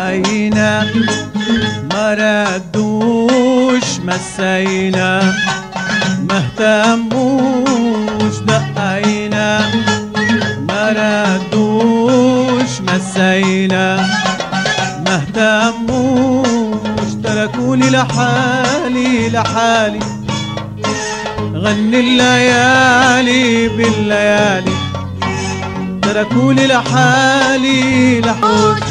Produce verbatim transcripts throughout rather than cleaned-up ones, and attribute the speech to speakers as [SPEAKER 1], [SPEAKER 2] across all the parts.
[SPEAKER 1] دقينا ما ردوش مسينا ما اهتموش دقينا ما ردوش مسينا ما اهتموش تركوني لحالي لحالي غني الليالي بالليالي تركوني لحالي لحالي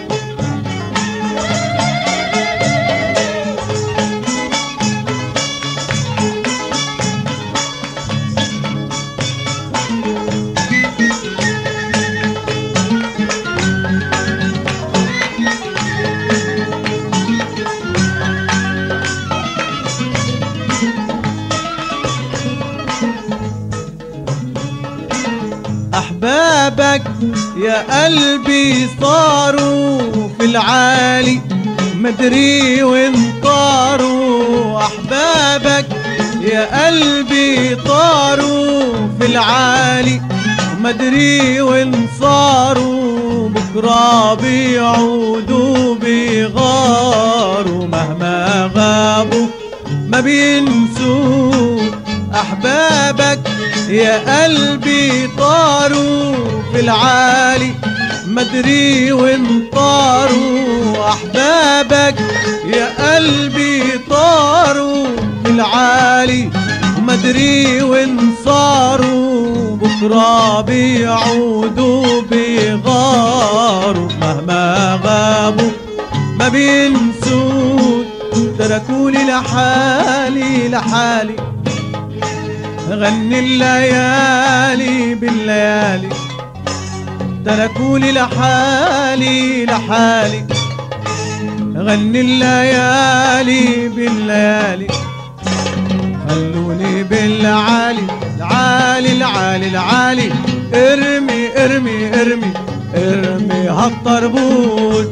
[SPEAKER 1] أحبابك يا قلبي صاروا في العالي مدري وانطاروا أحبابك يا قلبي طاروا في العالي مدري وانصاروا بكرة بيعودوا بيغاروا مهما غابوا ما بينسوك أحبابك يا قلبي طاروا في العالي مدري وانطاروا أحبابك يا قلبي طاروا في العالي مدري وانصاروا بكرة بيعودوا بيغاروا مهما غابوا ما بينسوك تركوني لحالي لحالي غني الليالي بالليالي تركوني لحالي لحالي غني الليالي بالليالي خلوني بالعالي العالي العالي العالي ارمي ارمي ارمي ارمي هالطربوش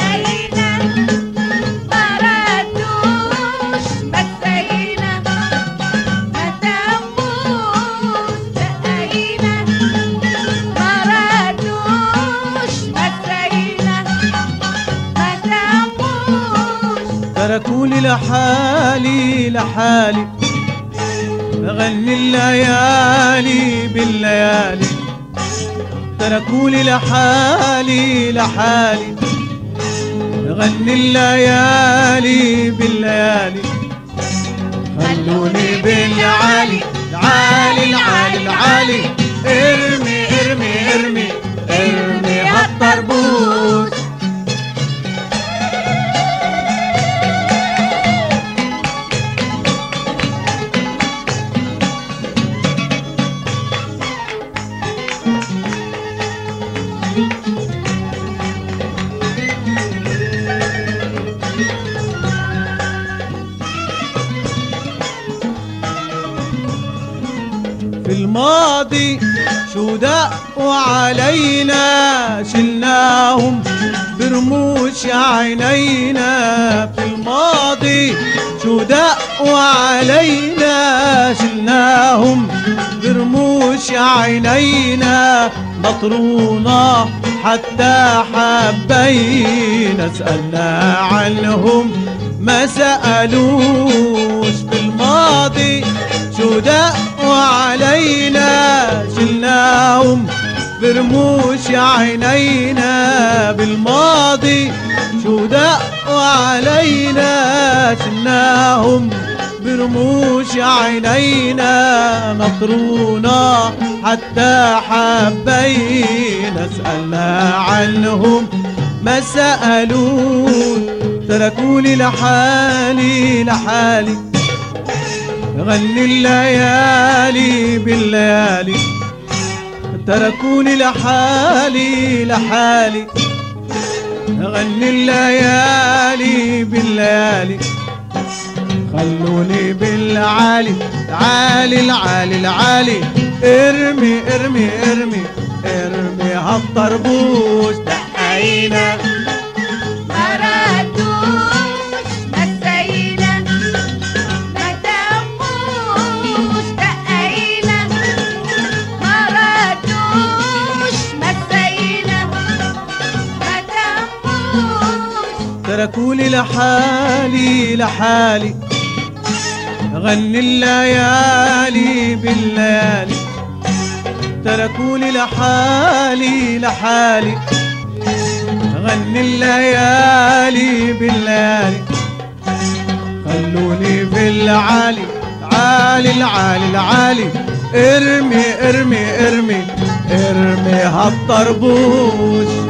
[SPEAKER 1] تركوني لحالي لحالي غني الليالي بالليالي تركوني لحالي لحالي غني الليالي بالليالي خلوني بالعالي العالي العالي العالي ارمي ارمي ارمي ارمي هالطربوش في الماضي شو دقوا علينا شلناهم برموش عينينا في الماضي شو دقوا علينا شلناهم برموش عينينا نطرونا حتى حبينا سألنا عنهم ما سألوش في الماضي شو دقوا علينا شلناهم برموش عينينا بالماضي شو دقوا علينا شلناهم برموش عينينا نطرونا حتى حبينا سألنا عنهم ما سألون تركوني لحالي لحالي غني الليالي بالليالي تركوني لحالي لحالي غني الليالي بالليالي خلوني بالعالي العالي العالي العالي ارمي ارمي ارمي ارمي هالطربوش دقينا تركوني لحالي لحالي، غني الليالي بالليالي. تركوني لحالي لحالي، غني الليالي بالليالي. خلوني في العالي عالي العالي العالي، ارمي ارمي ارمي ارمي هالطربوش.